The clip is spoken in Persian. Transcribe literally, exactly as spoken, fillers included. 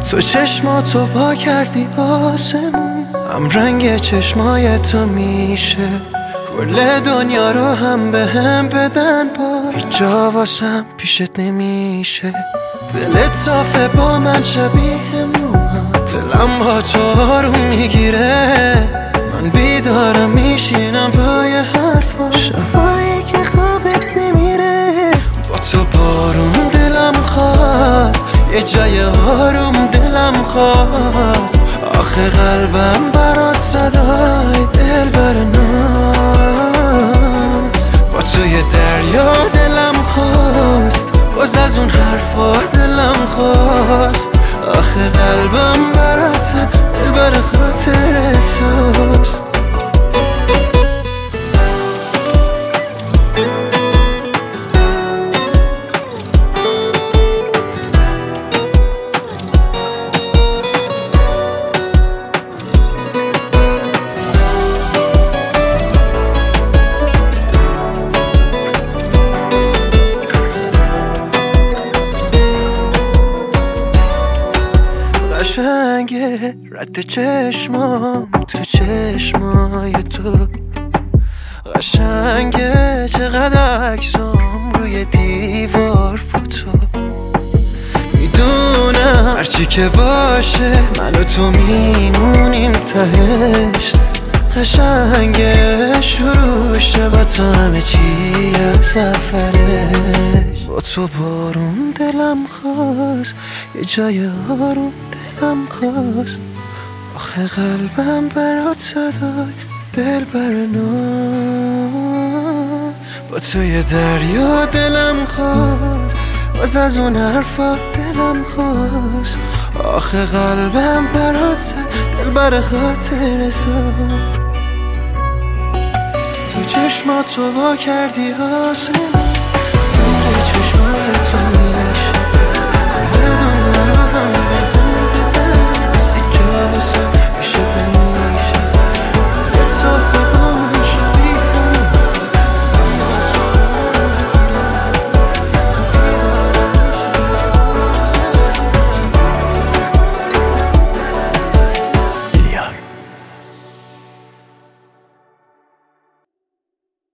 تو چشماتو پا کردی آسمون، هم رنگ چشمای تو میشه کل دنیا رو هم به هم بدن، با هیچ جا واسم پیشت نمیشه. دلت صافه با من شبیه موهات، دلم با تو آروم میگیره. من بیدارم میشینم پای حرفا، شبایی که خوابت نمیره. با تو بارون دلم خواست، یه جای آروم دلم خواست. آخه قلبم برات صدای دل بر ناز. با تو یه دریا دلم خواست، باز از اون حرفا دلم خواست. آخه قلبم برات دل بر خاطر احساس. قشنگه رد چشمام تو چشمای تو، قشنگه چقدر عکسام روی دیوار فوتو. میدونم هرچی که باشه من و تو میمونیم تهش. قشنگه شروع شه با تو همه چی از سفرش. با تو بارون دلم خواست، یه جای آروم دلم خواست. آخه قلبم برات صدای دل بر ناز. با تو یه دریا دلم خواست، باز از اون حرفا دلم خواست. آخه قلبم برات دل بر خاطر ساز. تو چشماتو وا کردی آسمون، تو چشمات